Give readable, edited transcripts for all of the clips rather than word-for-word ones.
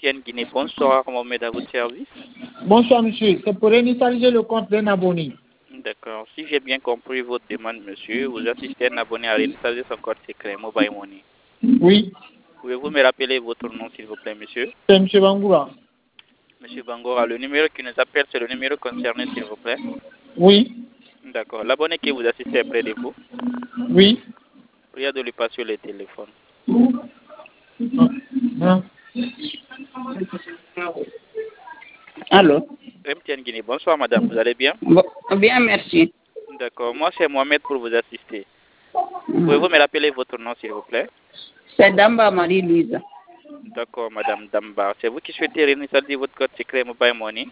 MTN Guinée. Bonsoir, Mohamed, à votre service. Bonsoir, monsieur. C'est pour réinitialiser le compte d'un abonné. D'accord. Si j'ai bien compris votre demande, monsieur, vous assistez un abonné à réinitialiser son code secret Mobile Money. Oui. Pouvez-vous me rappeler votre nom, s'il vous plaît, monsieur? C'est monsieur Bangoura. Monsieur Bangora, le numéro qui nous appelle, c'est le numéro concerné, s'il vous plaît? Oui. D'accord. L'abonné qui vous assiste est près de vous? Oui. Priez de lui passer le téléphone. Allô? MTN Guinée. Bonsoir, madame. Vous allez bien? Bien, merci. D'accord. Moi, c'est Mohamed pour vous assister. Pouvez-vous me rappeler votre nom, s'il vous plaît? C'est Damba Marie-Louise. D'accord, madame Damba. C'est vous qui souhaitez réinitialiser votre code secret Mobile Money?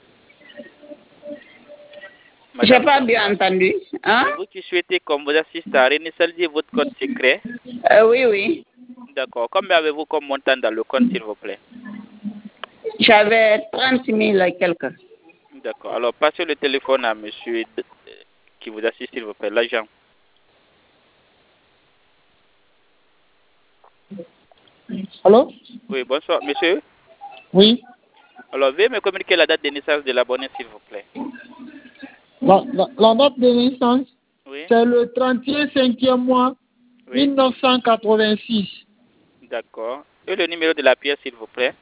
J'ai pas bien entendu. Hein? C'est vous qui souhaitez qu'on vous assiste à réinitialiser votre code secret? Oui, oui. D'accord. Combien avez-vous comme montant dans le compte, s'il vous plaît? J'avais 30 000 et quelques. D'accord. Alors, passez le téléphone à monsieur qui vous assiste, s'il vous plaît, l'agent. Allô? Oui, bonsoir, monsieur. Oui. Alors, veuillez me communiquer la date de naissance de l'abonné, s'il vous plaît. La date de naissance, Oui. c'est le 31 5e mois, Oui. 1986. D'accord. Et le numéro de la pièce, s'il vous plaît?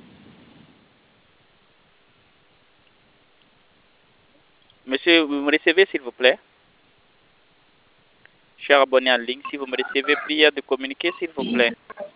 Monsieur, vous me recevez, s'il vous plaît? Cher abonné en ligne, si vous me recevez, priez de communiquer, s'il vous plaît.